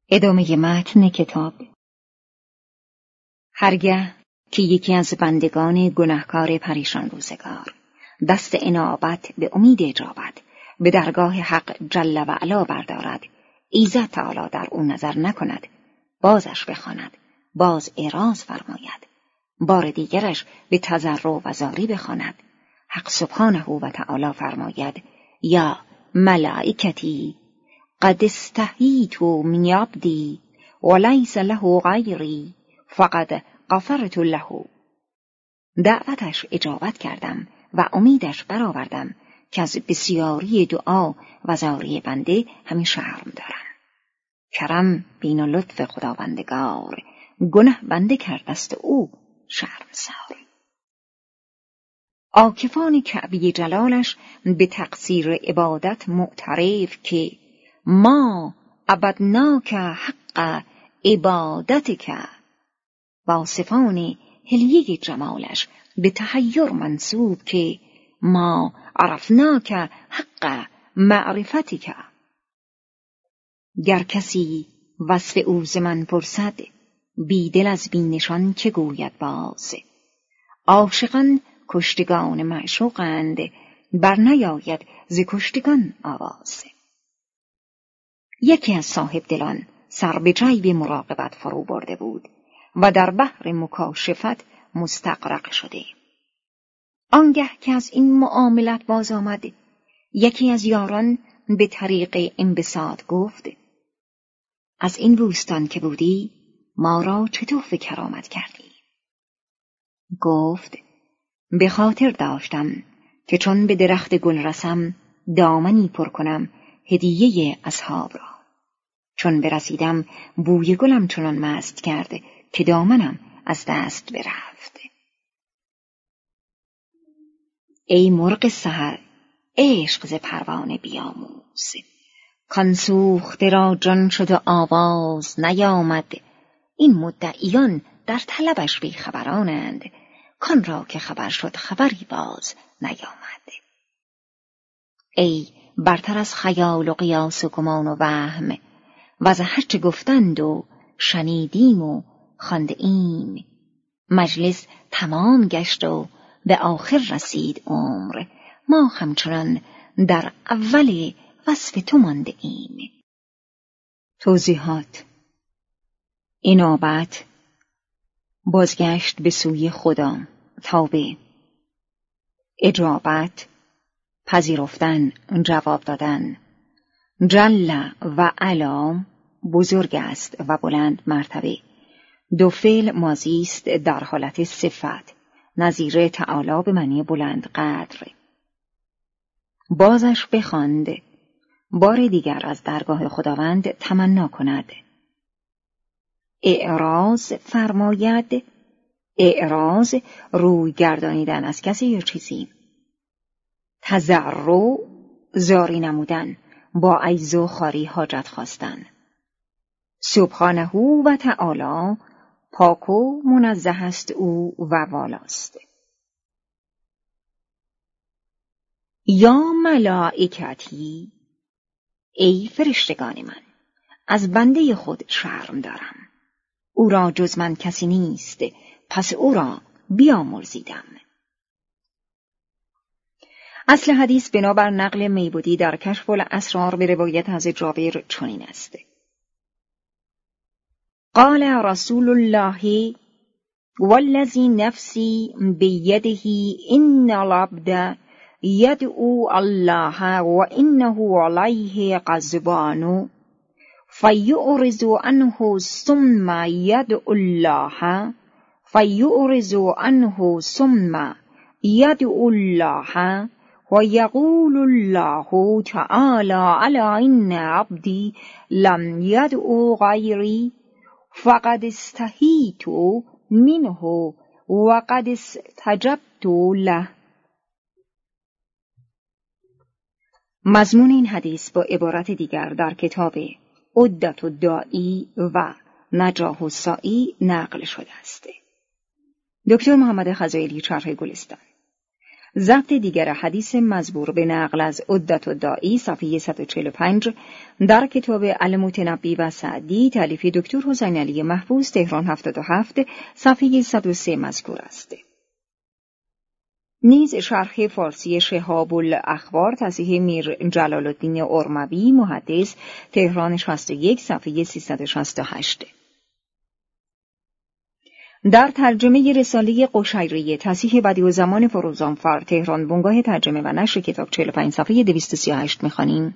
ادامه متن کتاب. هرگه که یکی از بندگان گناهکار پریشان روزگار دست انابت به امید اجابت به درگاه حق جل و علا بردارد، ایزد تعالی در او نظر نکند، بازش بخواند، باز اعراض فرماید، بار دیگرش به تضرع و زاری بخواند، حق سبحانه و تعالی فرماید: یا ملائکتی قد استحییت من عبدی ولیس له غیری فقد غفرت له. دعوتش اجابت کردم و امیدش برآوردم که از بسیاری دعا و زاری بنده همین شرم دارم. کرم بین و لطف خداوندگار، گناه بنده کردست او شرمسار. عاکفان کعبه جلالش به تقصیر عبادت معترف که ما عبدناک حق عبادتک، واصفان حلیه جمالش به تحیر منسوب که ما عرفناک حق معرفتک. گر کسی وصف او ز من پرسد، بی دل از بی نشان چه گوید باز. عاشقان کشتگان معشوقند، بر نیاید ز کشتگان آواز. یکی از صاحب دلان سر به جیب مراقبت فرو برده بود و در بحر مکاشفت مستغرق شده. آنگه که از این معاملت باز آمد، یکی از یاران به طریق انبساط گفت: از این بوستان که بودی ما را چطور به کرامت کردی؟ گفت: به خاطر داشتم که چون به درخت گل رسم دامنی پر کنم هدیه اصحاب را. چون برسیدم بوی گلم چنان مست کرد که دامنم از دست برفت. ای مرغ سحر، عشق ز پروانه بیاموز، کان سوخته را جان شد و آواز نیامد. این مدعیان در طلبش بی خبرانند، کان را که خبر شد خبری باز نیامد. ای برتر از خیال و قیاس و گمان و وهم، و از هرچه گفتند و شنیدیم و خوانده ایم. مجلس تمام گشت و به آخر رسید عمر، ما همچنان در اول وصف تو مانده ایم. توضیحات: انابت، بازگشت به سوی خدا، توبه. اجابت، پذیرفتن، جواب دادن. جل و علا، بزرگ است و بلند مرتبه. دو فعل ماضی است در حالت صفت، نظیر تعالی به معنی بلند قدر. بازش بخواند، بار دیگر از درگاه خداوند تمنا کند. اعراض فرماید، اعراض روی گردانیدن از کسی یا چیزی. تضرع زاری نمودن، با عجز و خواری حاجت خواستن. سبحانه و تعالی پاک و منزه است او و والاست. یا ملائکتی، ای فرشتگان من، از بنده خود شرم دارم. او را جز من کسی نیست، پس او را بیامرزیدم. اصل حدیث بنابر نقل میبودی در کشف الاسرار به روایت از جابر چنین است: قال رسول الله والذی نفسی بیده ان العبد یدعو الله و انه علیه غضبان فیعرض عنه ثم یدعو الله فیعرض عنه ثم یدعو الله و یقول الله تعالی علی ان عبدی لم یدعو غیری فقد استحییت منه و قد استجبت له. مضمون این حدیث با عبارت دیگر در کتاب عدة الداعی و نجاح الساعی نقل شده است. دکتر محمد خزائلی، شرح گلستان. ضبط دیگر حدیث مزبور به نقل از عدت الداعی صفحه 145 در کتاب المتنبی و سعدی تالیف دکتر حسین علی محفوظ تهران 77 صفحه 103 مذکور است. نیز شرح فارسی شهاب الاخبار تصحیح میر جلال الدین ارموی محدث تهران 61 صفحه 368. در ترجمه رساله قشیریه تصحیح بدیع‌الزمان فروزانفر تهران بنگاه ترجمه و نشر کتاب 45 صفحه 238 می‌خوانیم: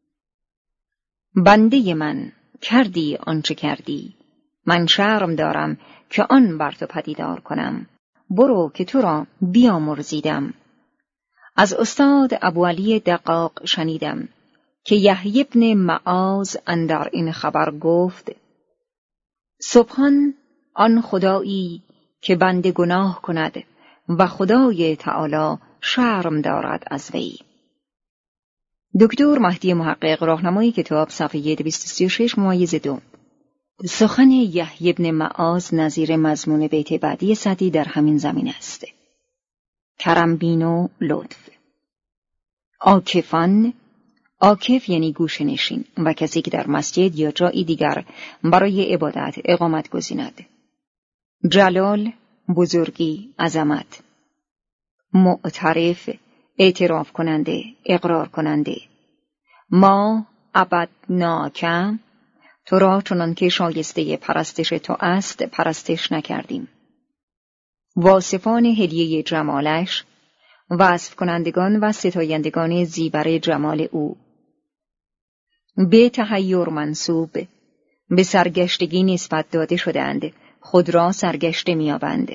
بنده من کردی آنچه کردی، من شرم دارم که آن بر تو پدیدار کنم، برو که تو را بیامرزیدم. از استاد ابوعلی دقاق شنیدم که یحیی بن معاذ اندر این خبر گفت: سبحان آن خدایی که بنده گناه کند و خدای تعالی شرم دارد از وی. دکتر مهدی محقق راهنمای کتاب صفحه 236-2. سخن یحیی بن معاذ نظیر مضمون بیت بعدی سعدی در همین زمین است. کرم بین و لطف. عاکفان، عاکف یعنی گوشه نشین و کسی که در مسجد یا جایی دیگر برای عبادت اقامت گزیند. جلال، بزرگی، عظمت. معترف، اعتراف کننده، اقرار کننده. ما عبدناک، تو را چنان که شایسته پرستش تو است پرستش نکردیم. واصفان هدیه جمالش، وصف کنندگان و ستایندگان زیور جمال او. به تحیر منصوب، به سرگشتگی نسبت داده شدند، خود را سرگشته می‌یابند.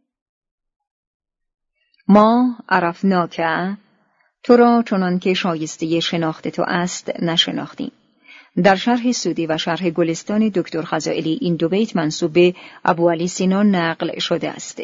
ما عرفناک، تو را چنان که شایسته شناخت تو است نشناختیم. در شرح سودی و شرح گلستان دکتر خزائلی این دو بیت منسوب به ابوعلی سینا نقل شده است.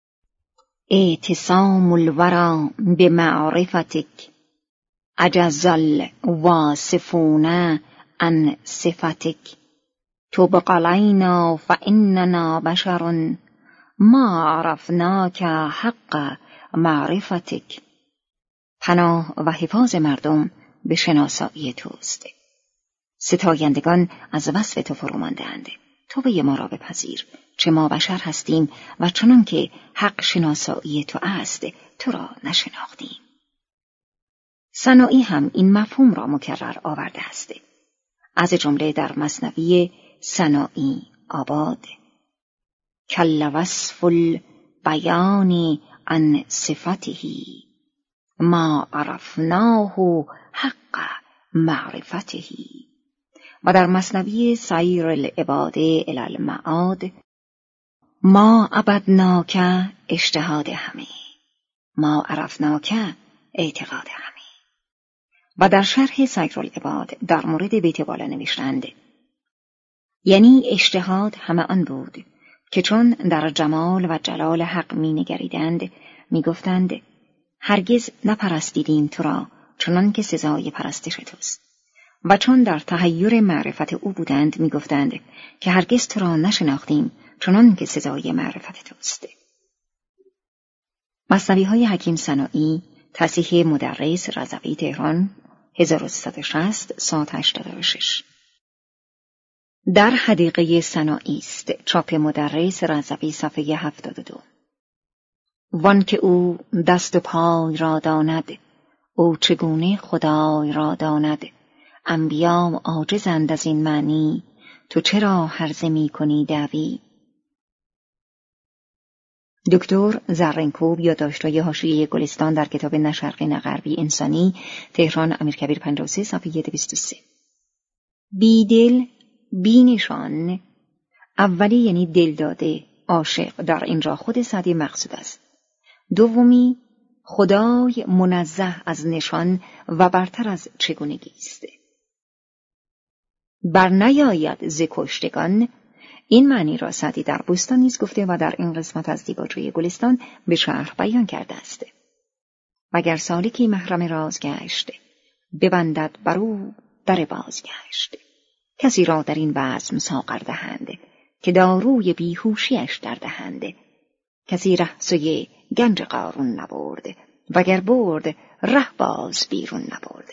اعتصام الورا بمعرفتک، عجز الواصفون عن صفتک، تبق علینا فاننا بشر، ما عرفناک حق معرفتک. پناه و حفاظ مردم به شناسایی توست. ستایندگان از وصف تو فرومانده‌اند. توبه ما را بپذیر، چه ما بشر هستیم و چنان که حق شناسایی تو است تو را نشناختیم. سنایی هم این مفهوم را مکرر آورده است. از جمله در مثنوی سنایی آباد: کل وصف البیان عن صفته، ما عرفناه حق معرفته. و در مثنوی سیر العباد الی المعاد: ما عبدناک اجتهاد همه، ما عرفناک اعتقاد همه. و در شرح سیر العباد در مورد بیت بالا نوشتند: یعنی اجتهاد همه آن بود که چون در جمال و جلال حق می نگریدند می گفتند هرگز نپرستیدیم تو را چنان که سزای پرستش توست. و چون در تحیر معرفت او بودند می گفتند که هرگز تو را نشناختیم چنان که سزای معرفت توست. مثنوی های حکیم سنایی تصحیح مدرس رضوی تهران 1360 ساعت 86. در حدیقه سنایی است، چاپ مدرس رضوی صفحه 72. وان که او دست و پای را داند، او چگونه خدای را داند. انبیام عاجزند از این معنی، تو چرا هرزه می کنی دعوی؟ دکتر زرینکوب یادداشت‌های حاشیه گلستان در کتاب نه شرقی نه غربی انسانی تهران امیرکبیر 53 صفحه 23. بیدل بینشان، اولی یعنی دل داده، عاشق، در اینجا خود سعدی مقصود است. دومی خدای منزه از نشان و برتر از چگونگی است. بر نیاید ز کشتگان، این معنی را سعدی در بوستان نیز گفته و در این قسمت از دیباچوی گلستان به شرح بیان کرده است. وگر سالکی محرم راز گشت، ببندد بر او در بازگشت. کسی را در این بزم ساغر دهند، که داروی بیهوشیش در دهند. کسی ره سوی گنج قارون نبرد، وگر برد ره باز بیرون نبرده.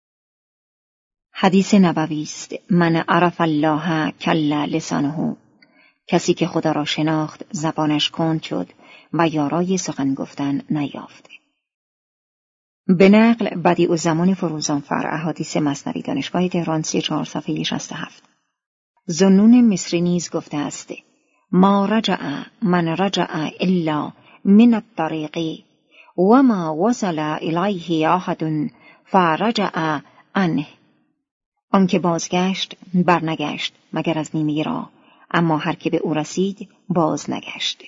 حدیث نبوی است: من عرف الله کل لسانه، کسی که خدا را شناخت زبانش کند شد و یارای سخن گفتن نیافت. به نقل بدیعالزمان فروزانفر احادیث مثنوی دانشگاه تهران 34 صفحه 67. ذوالنون مصری نیز گفته است: ما رجع من رجع الا من الطریق و ما وصل الیه احد فرجع عنه. آنکه بازگشت برنگشت مگر از نیمه راه، اما هر که به او رسید باز نگشت.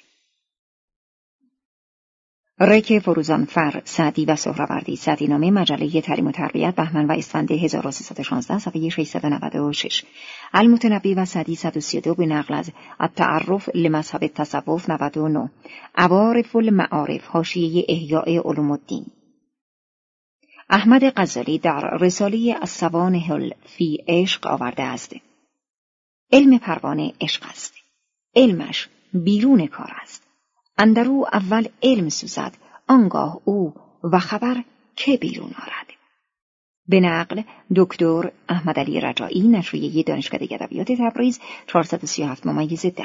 ریک فروزانفر، سعدی و سهروردی، سعدی نامه، مجله تعلیم و تربیت، بهمن و اسفند 1316 صفحه 696. المتنبی و سعدی 132 به نقل از التعرف لمذهب التصوف 99. عوارف المعارف، حاشیه احیاء علوم الدین. احمد غزالی در رساله الصوانح فی عشق آورده است: علم پروانه عشق است. علمش بیرون کار است. اندرو اول علم سوزد، آنگاه او و خبر که بیرون آرد. به نقل دکتر احمد علی رجایی، نشریه دانشکده ادبیات تبریز 437/10.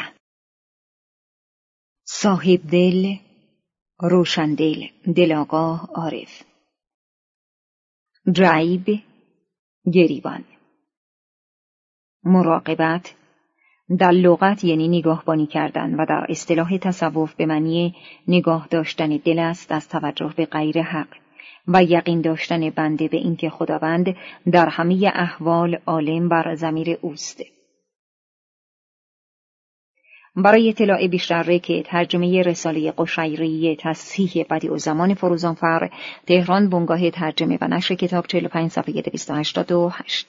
صاحب دل، روشندل، دلاگاه، عارف. جایب، گریبان. مراقبت در لغت یعنی نگاهبانی کردن و در اصطلاح تصوف به معنی نگاه داشتن دل است از توجه به غیر حق و یقین داشتن بنده به اینکه خداوند در همه احوال عالم بر ضمیر اوست. برای اطلاع بیشتر که ترجمه رساله قشیریه تصحیح بدیعالزمان فروزانفر، تهران، بنگاه ترجمه و نشر کتاب 45 صفحه 288.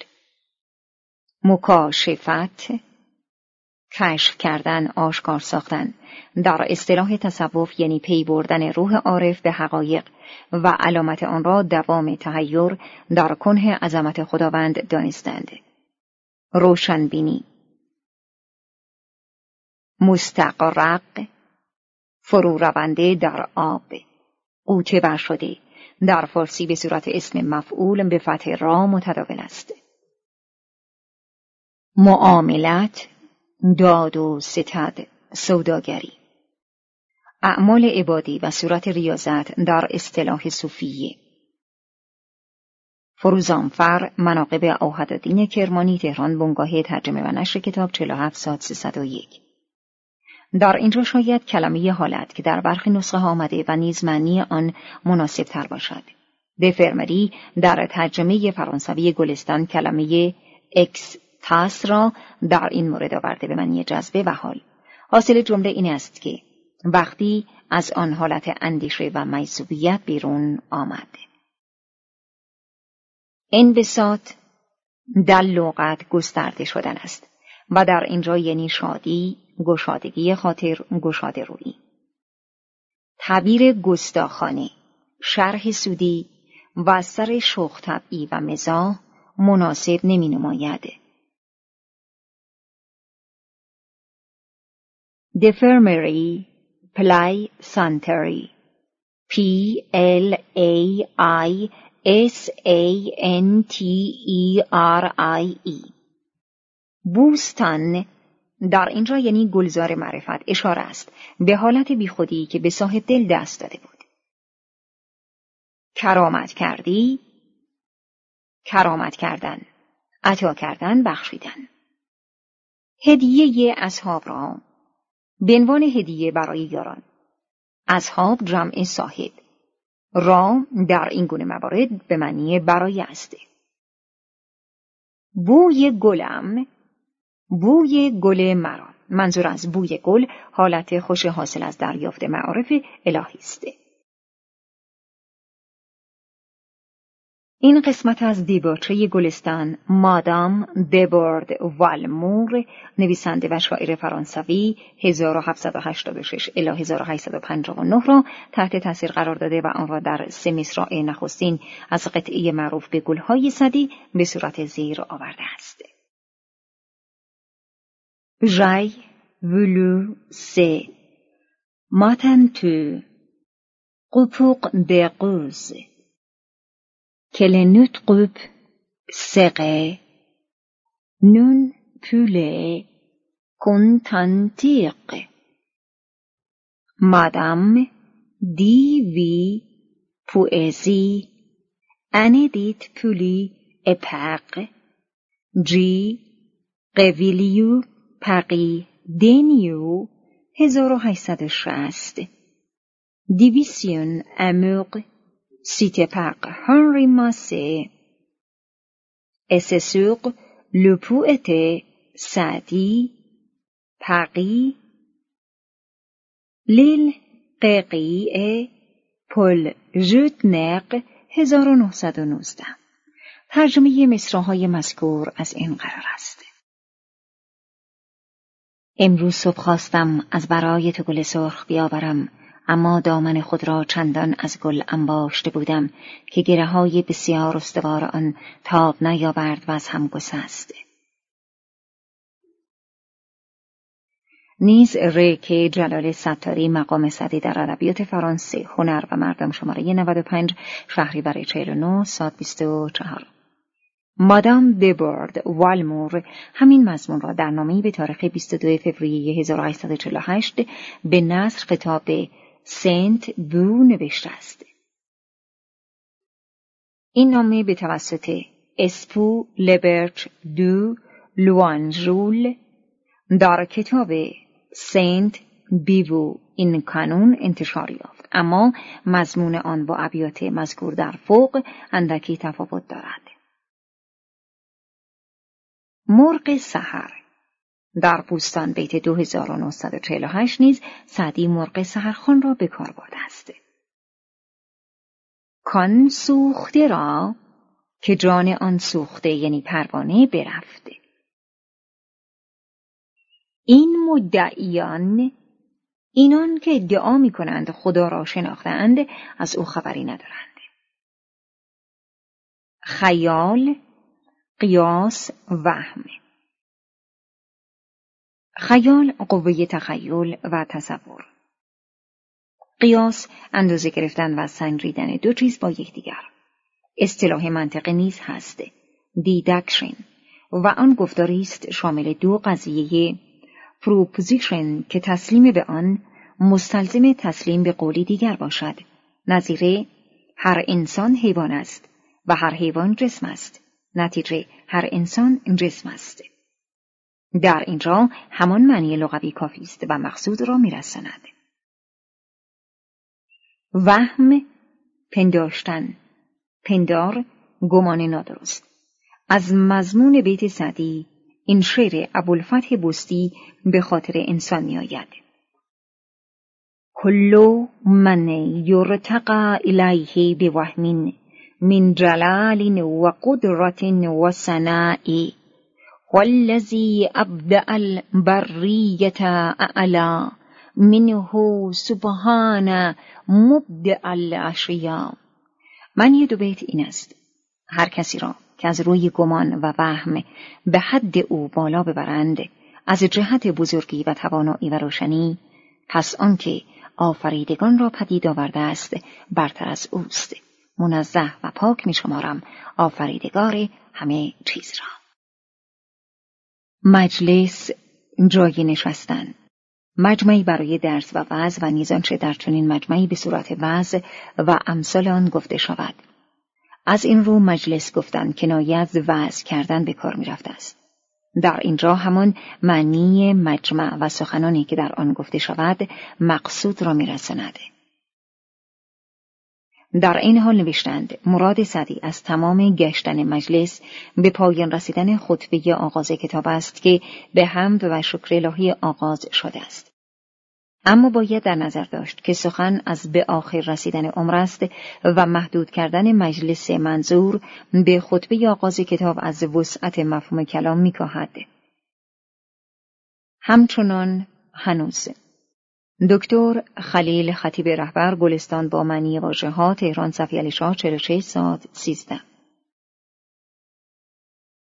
مکاشفت، کشف کردن، آشکار ساختن. در اصطلاح تصوف یعنی پی بردن روح عارف به حقایق و علامت آن را دوام تحیر در کنه عظمت خداوند دانستند. روشنبینی. مستغرق، فرو رونده در آب، غوطه ور شده. در فارسی به صورت اسم مفعول به فتح را متداول است. معاملت، داد و ستد، سوداگری. اعمال عبادی و صورت ریاضت در اصطلاح صوفیه. فروزانفر، مناقب اوحدالدین کرمانی، تهران، بنگاه ترجمه و نشر کتاب 47/301. در اینجا شاید کلمه حالت که در برخی نسخه ها آمده و نیز معنی آن مناسب تر باشد. دفرمری در ترجمه فرانسوی گلستان کلمه اکستاس را در این مورد آورده به معنی جذبه و حال. حاصل جمله این است که وقتی از آن حالت اندیشه و مجذوبیت بیرون آمد. انبساط در لغت گسترده شدن است و در اینجا یعنی شادی، گشادگی خاطر، گشاده رویی. تعبیر گستاخانه، شرح سودی و سر شوخ طبعی و مزاح مناسب نمی نماید. دفرمری، پلای سانتری، PLAISANTERIE. بوستان در اینجا یعنی گلزار معرفت، اشاره است به حالت بیخودی که به صاحب دل دست داده بود. کرامت کردی، کرامت کردن، عطا کردن، بخشیدن. هدیه اصحاب را به عنوان هدیه برای یاران. اصحاب جمع صاحب. را در این گونه موارد به معنی برای است. بوی گلم، بوی گل مرا. منظور از بوی گل حالت خوش حاصل از دریافت معارف الهی است. این قسمت از دیباچه گلستان مادام دبورد والمور، نویسنده و شاعر فرانسوی 1786 الی 1859 را تحت تاثیر قرار داده و آن را در 3 مصرع نخستین از قطعه معروف به گلهای سدی به صورت زیر آورده است. J'ai voulu c'est matin tu قپوق دقوز کلنوت قپ سقه نون پوله کنتانتیق مادام دیوی پوئزی اندیت پولی اپاق جی قویلیو پاقی دینیو 1860 دیویسیون اموق سیتپاق هنری ماسه اسسوق لپوئت سعدی پاقی لیل قیقی پل ژوتنق 1919. ترجمه مصرع‌های مذکور از این قرار است. امروز صبح خواستم از برای تو گل سرخ بیاورم، اما دامن خود را چندان از گل انباشته بودم که گره‌های بسیار استوار آن تاب نیاورد و از هم گسست. نیز ریک جلال ستاری مقام سعدی در ادبیات فرانسه، هنر و مردم، شماره 95 شهریور 49 ساعت 24. مادام دبورد والمور همین مضمون را در نامه‌ای به تاریخ 22 فوریه 1848 به نصر خطاب به سنت بو نوشته است. این نامه به توسط اسپو لبرچ دو لوانژول در کتاب سنت بیوو این کانون انتشار یافت، اما مضمون آن با ابیات مذکور در فوق اندکی تفاوت دارد. مرغ سحر در بوستان بیت 2948 نیز سعدی مرغ سحرخوان را به کار برده است. کان سوخته را که جان آن سوخته یعنی پروانه برفته. این مدعیان، اینان که ادعا می کنند خدا را شناختند، از او خبری ندارند. خیال، قیاس، وهم. خیال قوه تخیل و تصور. قیاس اندازه گرفتن و سنجیدن دو چیز با یکدیگر. اصطلاح منطقی نیز هست، دیدکشن، و آن گفتاری است شامل دو قضیه پروپوزیشن که تسلیم به آن مستلزم تسلیم به قولی دیگر باشد، نظیر هر انسان حیوان است و هر حیوان جسم است، نتیجه هر انسان جسم است. در اینجا همان معنی لغوی کافی است و مقصود را می‌رساند. وهم، پنداشتن، پندار، گمان نادرست. از مضمون بیت سعدی این شعر ابوالفتح بستی به خاطر انسان می‌آید. کل من یرتقى الیه بوهم من جلال و قدرت و ثناء والذی ابدع البریة اعلی منه سبحان مبدع الاشیاء. معنی دو بیت این است: هر کسی را که از روی گمان و وهم به حد او بالا ببرند از جهت بزرگی و توانایی و روشنی، پس آنکه آفریدگان را پدید آورده است برتر از اوست. منزه و پاک می شمارم آفریدگار همه چیز را. مجلس، جای نشستن. مجمعی برای درس و وعظ و نیز آنچه در چنین مجمعی به صورت وعظ و امثال آن گفته شود. از این رو مجلس گفتن کنایه از وعظ کردن به کار می رفته است. در اینجا همان معنی مجمع و سخنانی که در آن گفته شود مقصود را می رساند. در این حال نوشتند مراد سعدی از تمام گشتن مجلس به پایان رسیدن خطبه آغاز کتاب است که به حمد و شکر الهی آغاز شده است. اما باید در نظر داشت که سخن از به آخر رسیدن عمر است و محدود کردن مجلس منظور به خطبه آغاز کتاب از وسعت مفهوم کلام می‌کاهد. همچنان هنوز دکتر خلیل خطیب رهبر، گلستان با معنی واژه‌ها، تهران، صفی علی شاه، 46 ساعت 13.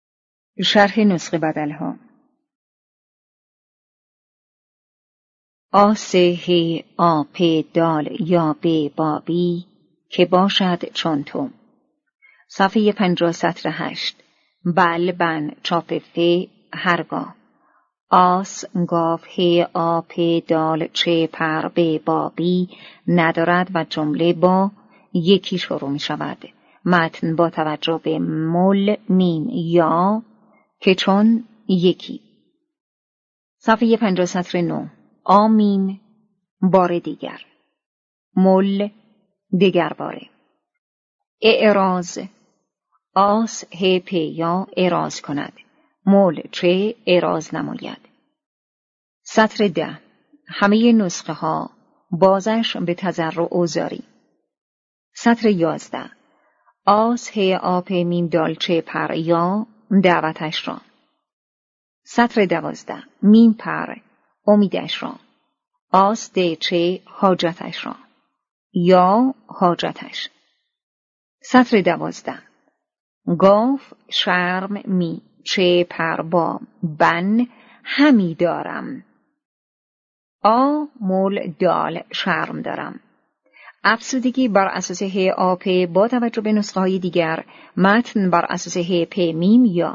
شرح نسخه بدلها. آ س ه آ پ دال یا ب با بی که باشد چون تو. صفحه 50 سطر 8. بل بن چاپ ف هرگاه. آس گاو ه آ پ دال چه پر ب با بی ندارد و جمله با یکی شروع می شود. متن با توجه به مل میم یا که چون یکی. صفحه 50 سطر 9. آ میم بار دیگر. مل دیگر باره. اعراض. آس ه پ یا اعراض کند. مل چه اعراض نماید. سطر 10. همه نسخه ها بازش به تضرع و زاری. سطر 11. آس ه آ پ میم دال چه پر یا دعوتش را. سطر 12. میم پر امیدش را. آس ده چه حاجتش را یا حاجتش. سطر 12. گاف شرم می چه پر با بن همی دارم. آ مول دال شرم دارم. افزودگی بر اساس ه آ پ با توجه به نسخه های دیگر. متن بر اساس ه پ میم یا.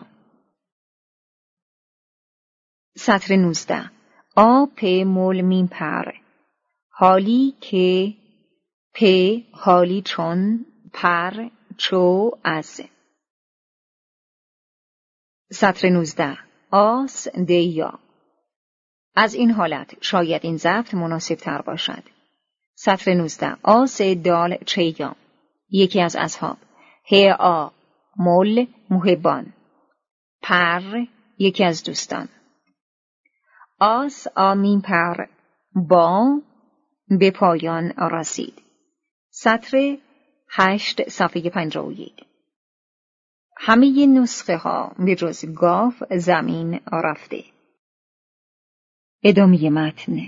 سطر 19. آ پ مول میم پر حالی که پ حالی چون پر چو از. سطر 19. آس ده یا. از این حالت شاید این ضبط مناسب تر باشد. سطر 19. آس دال چه یا. یکی از اصحاب. ه آ مل محبان. پر یکی از دوستان. آس آمین پر با به پایان رسید. سطر 8 صفحه 51. همه نسخه ها به جز گاف زمین رفته. ادامه متن.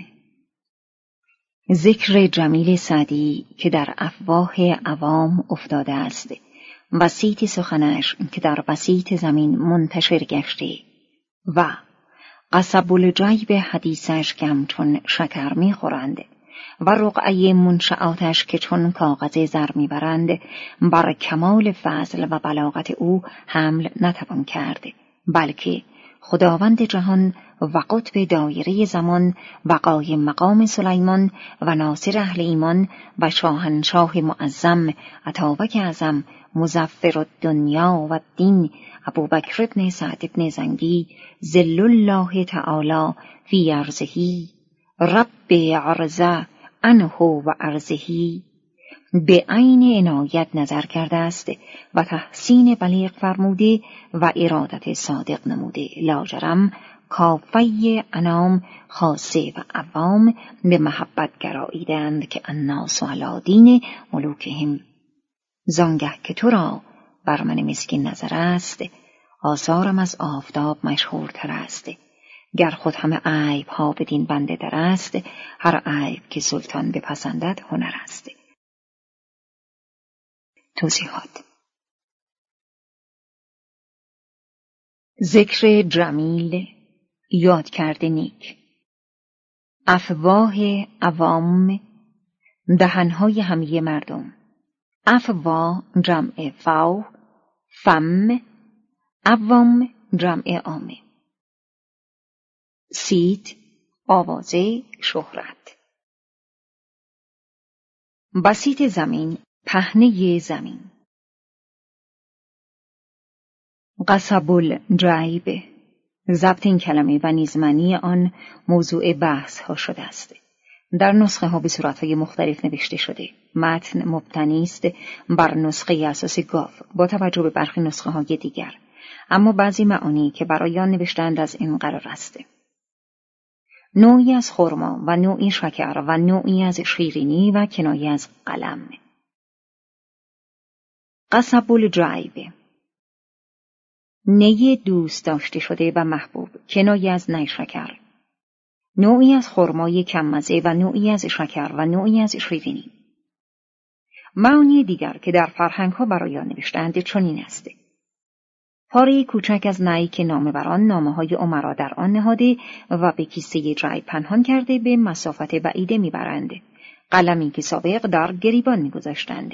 ذکر جمیل سعدی که در افواه عوام افتاده است، بسیط سخنش که در بسیط زمین منتشر گشته و قصب الجیب حدیثش که همچون شکر می خورند و رقعه منشعاتش که چون کاغذ زر می برند، بر کمال فضل و بلاغت او حمل نتوان کرد، بلکه خداوند جهان و قطب دایره زمان و قایم مقام سلیمان و ناصر اهل ایمان و شاهنشاه معظم اتابک اعظم مظفر الدنیا و الدین ابوبکر ابن سعد ابن زنگی ذل الله تعالی فی ارضه رب عرضه عنه و ارضه به عین عنایت نظر کرده است و تحسین بلیغ فرموده و ارادت صادق نموده. لاجرم کافه انام خاصه و عوام به محبت گراییدند که الناس علی دین ملوکهم. زانگه که تو را بر من مسکین نظر است، آثارم از آفتاب مشهورتر است. گر خود همه عیب ها بدین بنده در است، هر عیب که سلطان بپسندد هنر است. توضیحات. ذکر جمیل، یاد کرده نیک. افواه عوام، دهنهای همه مردم. افواه جمع فو، فم، عوام جمع عامه. صیت، آوازه، شهرت. بسیط زمین، پهنه زمین. قصب الجیب، ضبط این کلمه و نیز معنی آن موضوع بحث ها شده است. در نسخه ها به صورتهای مختلف نوشته شده. متن مبتنی است بر نسخه اساس گاف با توجه به برخی نسخه های دیگر، اما بعضی معانی که برای آن نوشتند از این قرار است: نوعی از خرما و نوعی شکر و نوعی از شیرینی و کنایه از قلم. قصب الجیب، نی دوست داشته شده و محبوب، کنایه از نیشکر. نوعی از خرمای کم مزه و نوعی از شکر و نوعی از شیرینی. معانی دیگر که در فرهنگ ها برای آن نوشتند چنین است: پاره کوچک از نی که نامه بر آن نامه‌های امرا در آن نهاده و به کیسه جیب پنهان کرده به مسافت بعیده میبرند. قلمی که سابق در گریبان میگذاشتند.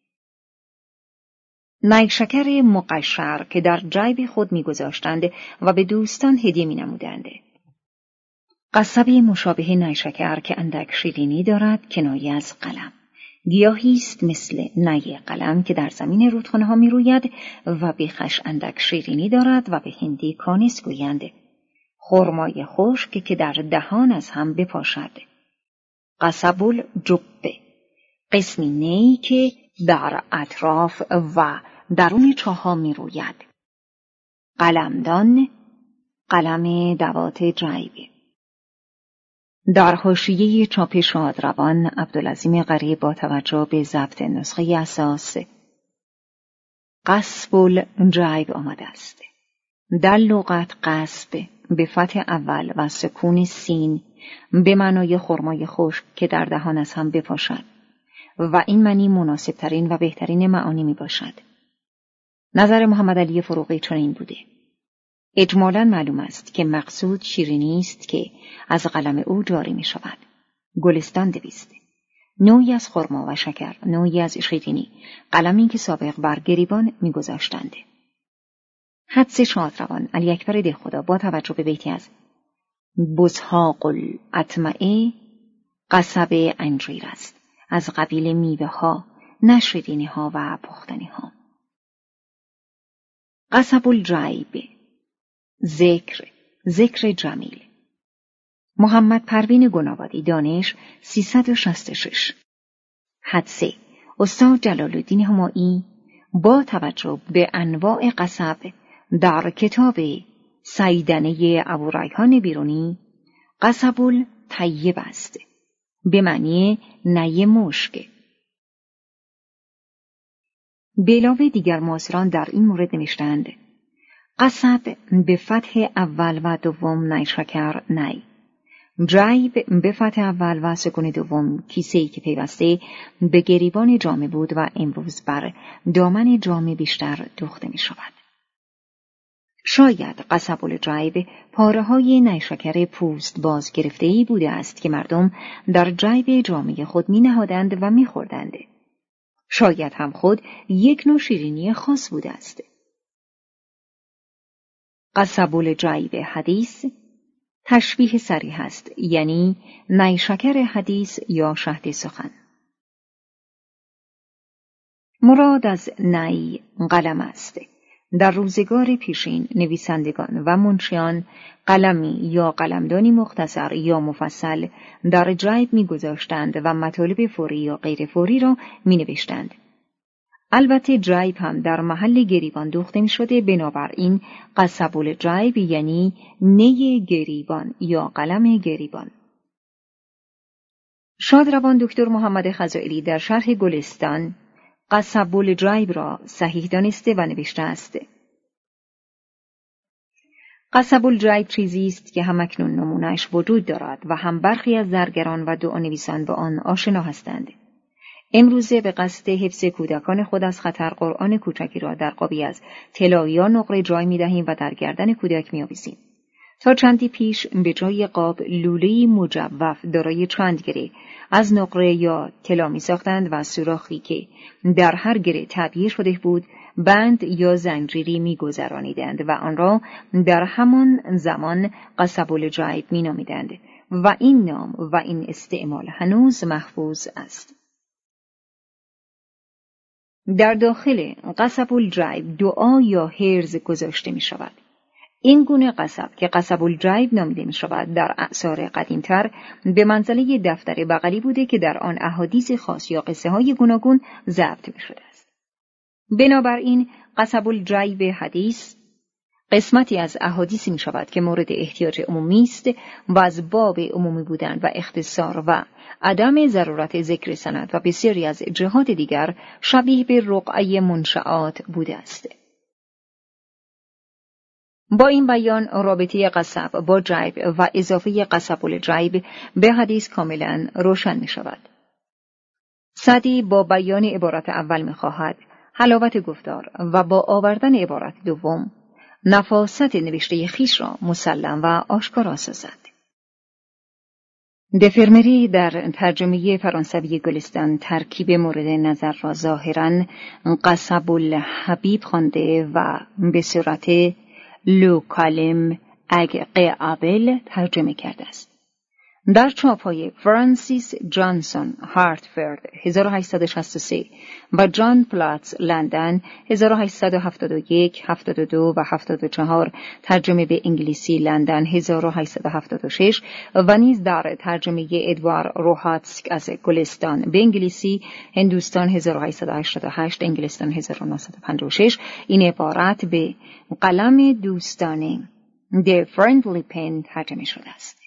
نیشکر مقشر که در جیب خود میگذاشتند و به دوستان هدیه مینمودند. قصبه مشابه نیشکر که اندک شیرینی دارد کنایه از قلم. گیاهی است مثل نی قلم که در زمین رودخانه ها می روید و بیخش اندک شیرینی دارد و به هندی کانس گویند. خرمای خشک که در دهان از هم بپاشد. قصب الجبه، قسمی نی که در اطراف و درون چاه‌ها می روید. قلمدان، قلم دوات جیب. در حاشیه چاپ شادروان عبدالعظیم قریب با توجه به ضبط نسخه اساس قصب الجیب آمده است. در لغت قصب به فتح اول و سکون سین به معنای خرمای خشک که در دهان از هم بپاشد و این معنی مناسب ترین و بهترین معانی می باشد. نظر محمد علی فروغی چنین بوده. اجمالاً معلوم است که مقصود شیرینی است که از قلم او جاری می شود. گلستان 200. نوعی از خرما و شکر، نوعی از شیرینی، قلمی که سابق بر گریبان می گذاشتند. حدس شادروان علی اکبر دهخدا با توجه به بیتی از بزهاق الاطمعه قصب انجیر است، از قبیل میوه ها، نه شیرینی ها و پختنی ها. قصب الجیب، ذکر جمیل. محمد پروین گنابادی، دانش 366. حدسه استاد جلال الدین همایی با توجه به انواع قصب در کتاب سیدنه ابوریحان بیرونی قصب الطیب است، به معنی نی مشک. به علاوه دیگر معاصران در این مورد نوشتند قصب به فتح اول و دوم نیشکر نی، جیب به فتح اول و سکون دوم کیسه‌ای که پیوسته به گریبان جامه بود و امروز بر دامن جامه بیشتر دوخته می شود. شاید قصب الجیب پاره‌های نیشکر پوست باز گرفته‌ای بوده است که مردم در جیب جامه خود می نهادند و می خوردند. شاید هم خود یک نوع شیرینی خاص بوده است. قصب الجیب حدیث تشبیه صریح است، یعنی نیشکر حدیث یا شهد سخن. مراد از نی قلم است. در روزگار پیشین نویسندگان و منشیان قلمی یا قلمدانی مختصر یا مفصل در جیب می‌گذاشتند و مطالب فوری یا غیر فوری را می‌نوشتند. البته جیب هم در محل گریبان دوخته می شده، بنابراین قصب الجیب یعنی نی گریبان یا قلم گریبان. شادروان دکتر محمد خزائلی در شرح گلستان قصب الجیب را صحیح دانسته و نوشته است: قصب الجیب چیزی است که هم اکنون نمونه‌اش وجود دارد و هم برخی از زرگران و دعانویسان با آن آشنا هستند. امروزه به قصد حفظ کودکان خود از خطر قرآن کوچکی را در قابی از طلا یا نقره جای می‌دهیم و در گردن کودک می‌آویزیم. تا چندی پیش به جای قاب لوله‌ای مجوف دارای چند گره از نقره یا طلا می‌ساختند و سوراخی که در هر گره تعبیه شده بود بند یا زنجیری می‌گذرانیدند و آن را در همان زمان قصب الجیب می‌نامیدند و این نام و این استعمال هنوز محفوظ است. در داخل قصب الجیب دعا یا حرز گذاشته می شود. این گونه قصب که قصب الجیب نامیده می شود در اعصار قدیمتر به منزله دفتر بغلی بوده که در آن احادیث خاص یا قصه های گوناگون ضبط می شده است. بنابراین قصب الجیب حدیث قسمتی از احادیث می شود که مورد احتیاج عمومی است و از باب عمومی بودن و اختصار و عدم ضرورت ذکر سند و بسیاری از جهات دیگر شبیه به رقعه منشآت بوده است. با این بیان رابطه قصب با جیب و اضافه قصب الجیب به حدیث کاملا روشن می شود. سعدی با بیان عبارت اول می خواهد حلاوت گفتار و با آوردن عبارت دوم نفاست نوشته خویش را مسلم و آشکارا سازد. دفرمری در ترجمه فرانسوی گلستان ترکیب مورد نظر را ظاهراً قصب الحبیب خوانده و به صورت لو کالم اگقابل ترجمه کرده است. در چاپ‌های فرانسیس جانسون هارتفورد 1863 و جان پلاتز لندن 1871، 72 و 74 ترجمه به انگلیسی لندن 1876 و نیز در ترجمه ادوار روهاتسک از گلستان به انگلیسی هندوستان 1888 انگلستان 1956 این عبارت به قلم دوستانه The Friendly Pen ترجمه شده است.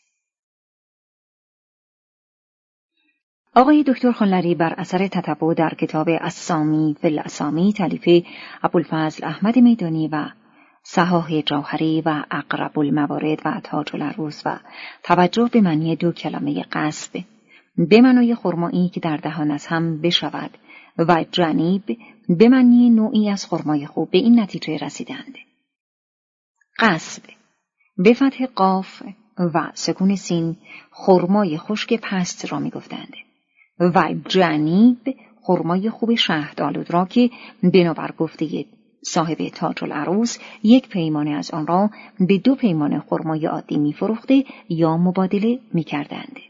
آقای دکتر خانلری بر اثر تتبع در کتاب السامی فی الاسامی تالیف ابوالفضل احمد میدانی و صحاح جوهری و اقرب الموارد و تاج العروس و توجه به معنی دو کلمه قصب به معنای خرمایی که در دهان از هم بشود و جنیب به معنی نوعی از خرمای خوب به این نتیجه رسیدند. قصب به فتح قاف و سکون سین خرمای خشک پست را می گفتند و جنیب خرمای خوب شهدآلود را که بنابر گفته صاحب تاج العروس یک پیمانه از آن را به 2 پیمانه خرمای عادی می فروخته یا مبادله می کردند.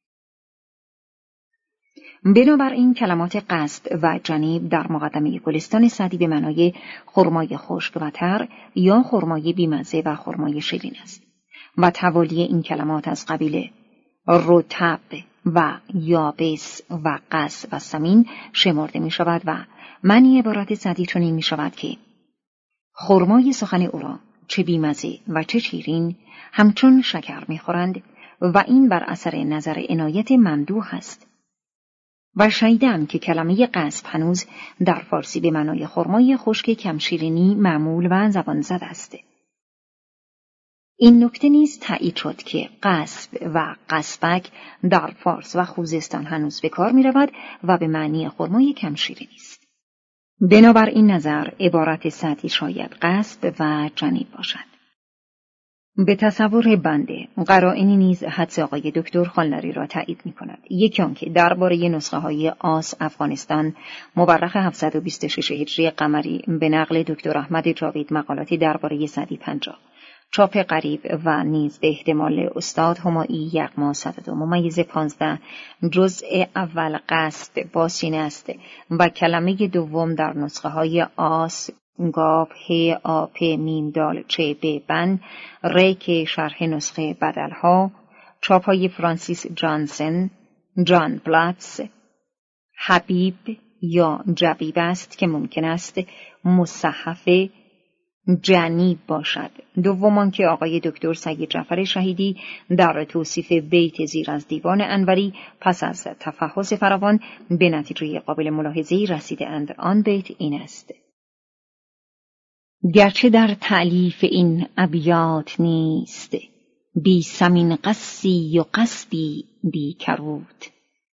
بنابراین کلمات قصب و جنیب در مقدمه گلستان سعدی به معنای خرمای خشک و تر یا خرمای بیمزه و خرمای شیرین است و توالی این کلمات از قبیل رطب و یابس و قص و سمین شمرده می شود و معنی عبارت سعدی چنین می شود که خرمای سخن او را چه بیمزه و چه شیرین همچون شکر می خورند و این بر اثر نظر عنایت ممدوح است. و شنیدم که کلمه قصب هنوز در فارسی به معنای خرمای خشک کم شیرینی معمول و زبان زد است. این نکته نیز تایید شد که قصب و قصبک در فارس و خوزستان هنوز به کار می رود و به معنی خرمای کم شیرینی است. بنابر این نظر عبارت سعدی شاید قصب و جنیب باشد. به تصور بنده قرائنی نیز حدس آقای دکتر خانلری را تایید می کند. یکی آنکه درباره نسخه های آس افغانستان مورخ 726 هجری قمری به نقل دکتر احمد جاوید مقالاتی درباره سعدی 50 چاپ قریب و نیز به احتمال استاد همایی یغما 102 ممیز 15 جزء اول قصد با سینه است و کلمه دوم در نسخه های آس گاف ه آپ میم دال چه به بن ریک شرح نسخه بدلها چاپ های فرانسیس جانسن جان پلاتز حبیب یا جبیب است که ممکن است مصحف جنیب باشد. دومان که آقای دکتر سید جعفر شهیدی در توصیف بیت زیر از دیوان انوری پس از تفحص فراوان به نتیجه قابل ملاحظه‌ای رسیده اند. آن بیت این است: گرچه در تألیف این ابیات نیست بی سمین قصی و قصبی بی کروت.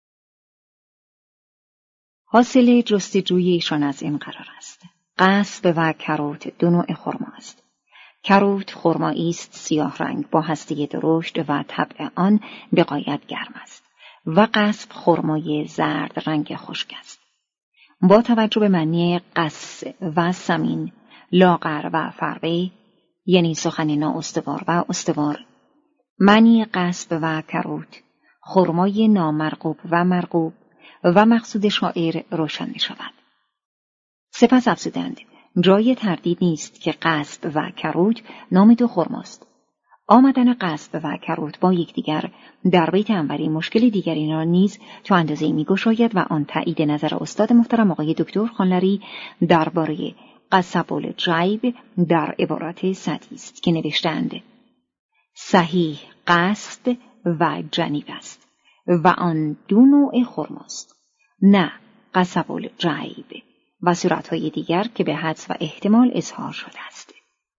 حاصل جستجوی ایشان از این قرار است: قصب و کروت دو نوع خرما است. کروت خرمایی است سیاه رنگ با هسته درشت و طبع آن به غایت گرم است و قصب خرمای زرد رنگ خشک است. با توجه به معنی قص و سمین، لاغر و فربه، یعنی سخن نااستوار و استوار، معنی قصب و کروت خرمای نامرغوب و مرغوب و مقصود شاعر روشن می شود. سپس افزودند: جای تردید نیست که قصب و کروت نام دو خرماست. آمدن قصب و کروت با یکدیگر در بیت انوری مشکل دیگری را نیز تا اندازه‌ای می‌گشاید و آن تایید نظر استاد محترم آقای دکتر خانلری درباره قصب الجیب در عبارات سعدی است که نوشتند: صحیح قصب و جنیب است و آن دو نوع خرماست، نه قصب الجیب و صورتهای دیگر که به حدس و احتمال اظهار شده است.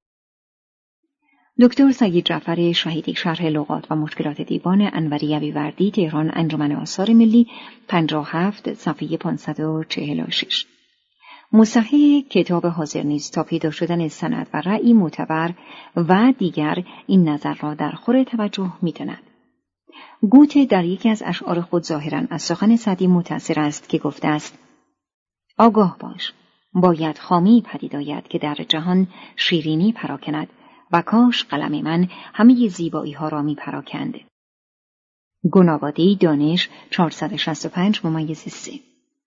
دکتر سید جعفر شهیدی، شرح لغات و مشکلات دیوان انوری ابیوردی، تهران، انجمن آثار ملی، 57 صفحه 546. مصحح کتاب حاضر نیست تا پیدا شدن سند و رأی معتبر و دیگر این نظر را در خور توجه می‌داند. گوته در یکی از اشعار خود ظاهراً از سخن سعدی متأثر است که گفته است: آگاه باش، باید خامی پدید آید که در جهان شیرینی پراکند و کاش قلم من همه زیبایی ها را می پراکند. گنابادی دانش 465-3.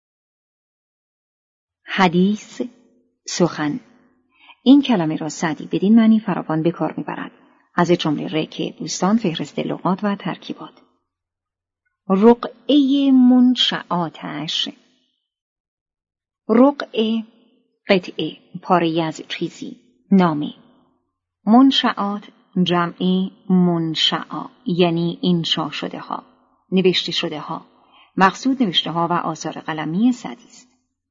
حدیث، سخن. این کلمه را سعدی بدین معنی فراوان به کار میبرد، از جمله رک بوستان فهرست لغات و ترکیبات. رقعه منشعاتش. رقعه، قطعه، پاره‌ای از چیزی، نامه. منشعات جمع منشعا، یعنی انشا شده ها، نوشته شده ها. مقصود نوشته ها و آثار قلمی سعدی است.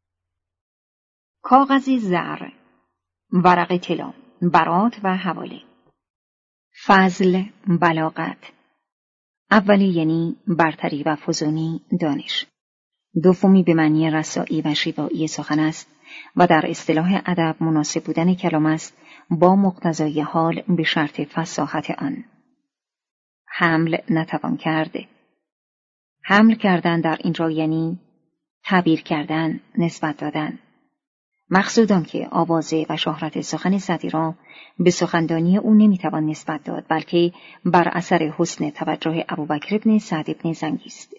کاغذ زر، ورق طلا، برات و حواله. فضل، بلاغت. اولی یعنی برتری و فزونی دانش. دومی به معنی رسایی و شیوایی سخن است و در اصطلاح ادب مناسب بودن کلام است با مقتضای حال به شرط فصاحت آن. حمل نتوان کرده. حمل کردن در اینجا یعنی تعبیر کردن، نسبت دادن. مقصود آن که آوازه و شهرت سخن سعدی را به سخندانی او نمیتوان نسبت داد، بلکه بر اثر حسن توجه ابوبکر ابن سعد ابن زنگی است.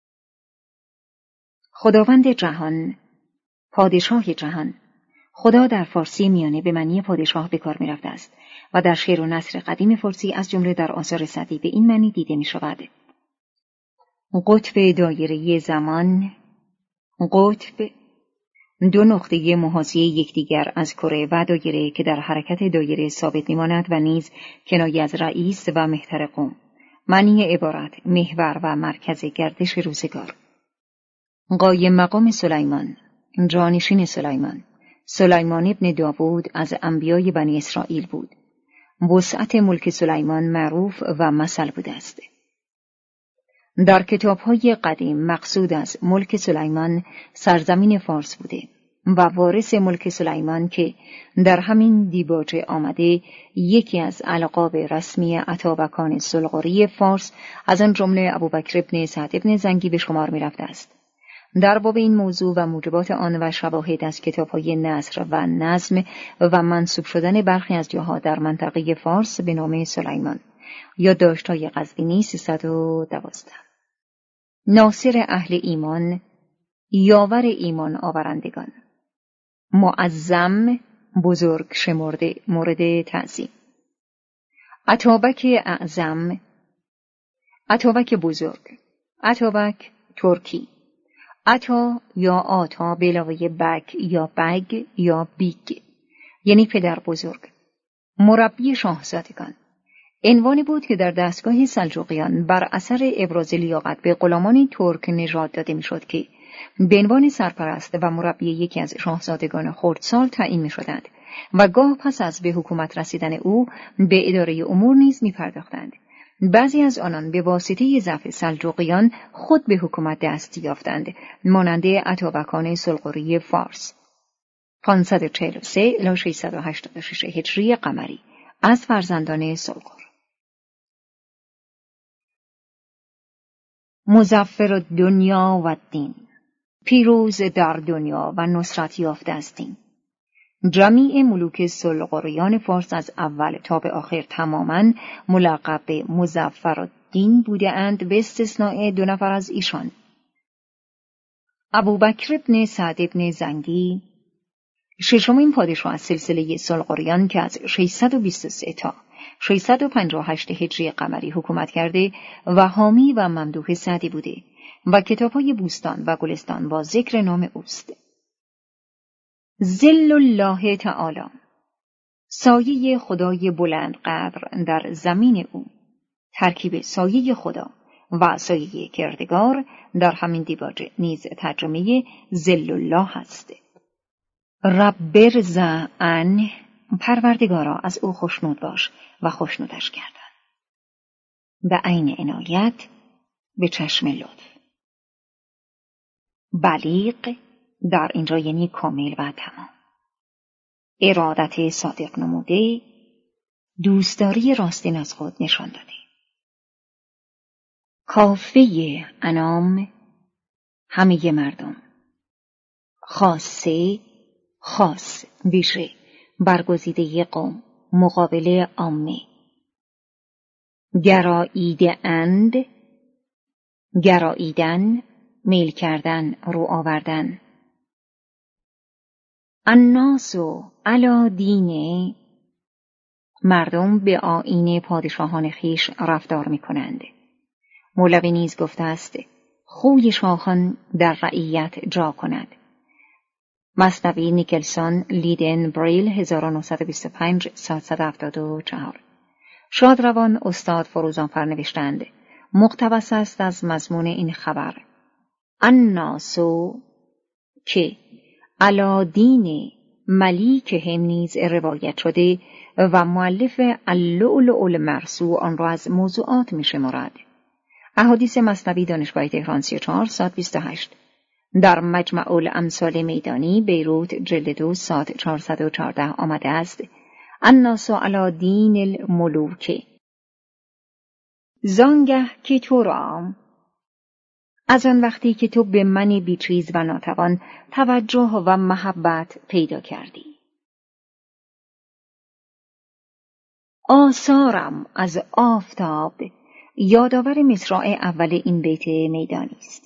خداوند جهان، پادشاه جهان. خدا در فارسی میانه به معنی پادشاه به کار می رفته است و در شعر و نثر قدیم فارسی از جمله در آثار سعدی به این معنی دیده می شود. قطب دایره زمان. قطب، دو نقطه محاذی یکدیگر از کره و دایره که در حرکت دایره ثابت می‌ماند و نیز کنایه از رئیس و مهتر قوم. معنی عبارت محور و مرکز گردش روزگار. قایم مقام سلیمان، جانشین سلیمان. سلیمان ابن داوود از انبیای بنی اسرائیل بود. وسعت ملک سلیمان معروف و مثل بوده است. در کتاب‌های قدیم مقصود از ملک سلیمان سرزمین فارس بوده و وارث ملک سلیمان که در همین دیباچه آمده یکی از القاب رسمی اتابکان سلغاری فارس از آن جمله ابوبکر ابن سعد ابن زنگی به شمار می رفته است. در باب این موضوع و موجبات آن و شواهد از کتاب‌های نثر و نظم و منسوب شدن برخی از جاها در منطقه فارس به نام سلیمان. یادداشت‌های قزوینی 312. ناصر اهل ایمان، یاور ایمان آورندگان. معظم، بزرگ شمرده، مورد تعظیم. اتابک اعظم، اتابک بزرگ. اتابک ترکی. اتا یا آتا به علاوه بک یا بگ یا بیگ، یعنی پدر بزرگ. مربی شاهزادگان. عنوانی بود که در دستگاه سلجوقیان بر اثر ابراز لیاقت به غلامان ترک نژاد داده میشد که به عنوان سرپرست و مربی یکی از شاهزادگان خردسال تعیین میشدند و گاه پس از به حکومت رسیدن او به اداره امور نیز میپرداختند. بعضی از آنان به واسطه ضعف سلجوقیان خود به حکومت دست یافتند، مانند اتابکان سلغوری فارس. 543 الی 686 هجری قمری از فرزندان سلغور. مظفر الدنیا و الدین، پیروز در دنیا و نصرت یافته از دین. جمیع ملوک سلغوریان فارس از اول تا به آخر تماماً ملقب به مظفرالدین بوده اند به استثناء 2 نفر از ایشان. ابوبکر ابن سعد ابن زنگی، ششمین پادشاه از سلسله سلغوریان که از 623 تا 658 هجری قمری حکومت کرده و حامی و ممدوح سعدی بوده و کتاب‌های بوستان و گلستان با ذکر نام اوست. ظل الله تعالی، سایه خدای بلند قدر در زمین او. ترکیب سایه خدا و سایه کردگار در همین دیباچه نیز ترجمه ظل الله است. رب ارض عنه، پروردگارا از او خوشنود باش و خوشنودش کردن. به عین عنایت، به چشم لطف. بلیغ، در اینجا یعنی کامل و تمام. ارادت صادق نموده، دوستداری راستین از خود نشان داده. کافه انام، همه مردم. خاصه، خاص، ویژه، برگزیده قوم، مقابل عامه. گراییده اند، گراییدن، میل کردن، رو آوردن. الناس علی دین، مردم به آیین پادشاهان خیش رفتار می کنند. مولوی نیز گفته است خوی شاهان در رعیت جا کند. مثنوی نیکلسون، لیدن بریل 1925 174. شادروان استاد فروزانفر نوشتند مقتبس است از مضمون این خبر الناس که علی دین ملیکهم نیز روایت شده و مؤلف اللؤلؤ المرصوع آن را از موضوعات می شمارد. احادیث مثنوی دانشگاه تهران 34 ساعت 28. در مجمع الامثال میدانی بیروت جلد 2 ساعت 414 آمده است الناس علی دین الملوک. زانگه که تو را، از آن وقتی که تو به من بیچیز و ناتوان توجه و محبت پیدا کردی. آثارم از آفتاب یادآور مصرع اول این بیت میدانی است.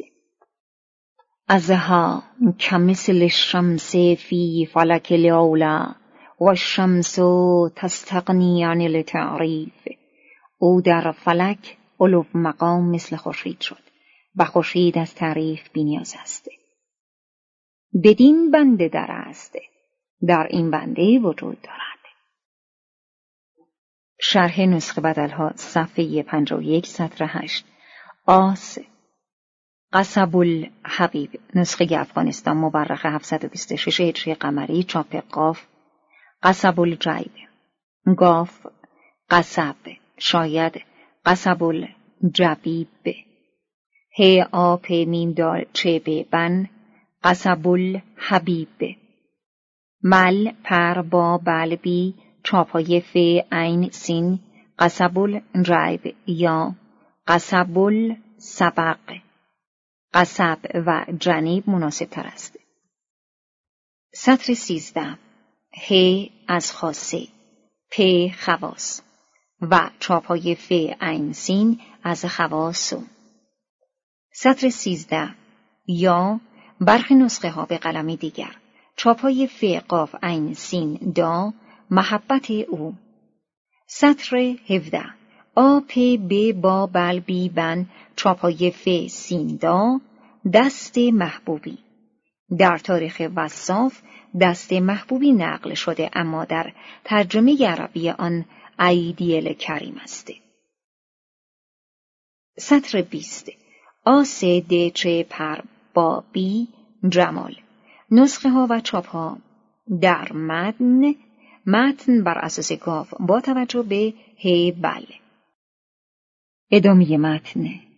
ازها کمثل الشمس فی فلک الاولی و الشمس تستغنی عن التعریف. او در فلک علو مقام مثل خورشید شد و خورشید از تعریف بی‌نیاز است. بدین بنده در است، در این بنده وجود دارد. شرح نسخه بدلها صفحه 51 سطر 8. آس قصب الحبیب، نسخه افغانستان مورخ 726 هجری قمری، چاپ قاف. قصب الجیب، گاف قصب، شاید قصب الجبیب. ه آ پ میم دال چه ب بن، قصب الحبیب. مل پر با بل بی، چاپای ف عین سین، قصب الجیب یا قصب السبق. قصب و جنیب مناسب تر است. سطر 13. ه از خاصه، پ خواص و چاپای ف عین سین از خواص. سطر 13. یا برخی نسخه ها به قلم دیگر، چاپای ف قاف عین سین دا، محبت او. سطر 17. آ پ ب با بل بی بن، چاپای ف سین دا، دست محبوبی. در تاریخ وصاف دست محبوبی نقل شده اما در ترجمه عربی آن ایدیل کریم است. سطر 20. آ س د چ پر با بی جمال. نسخه ها و چاپ ها در متن بر اساس گاف با توجه به ه بل. ادامه متن.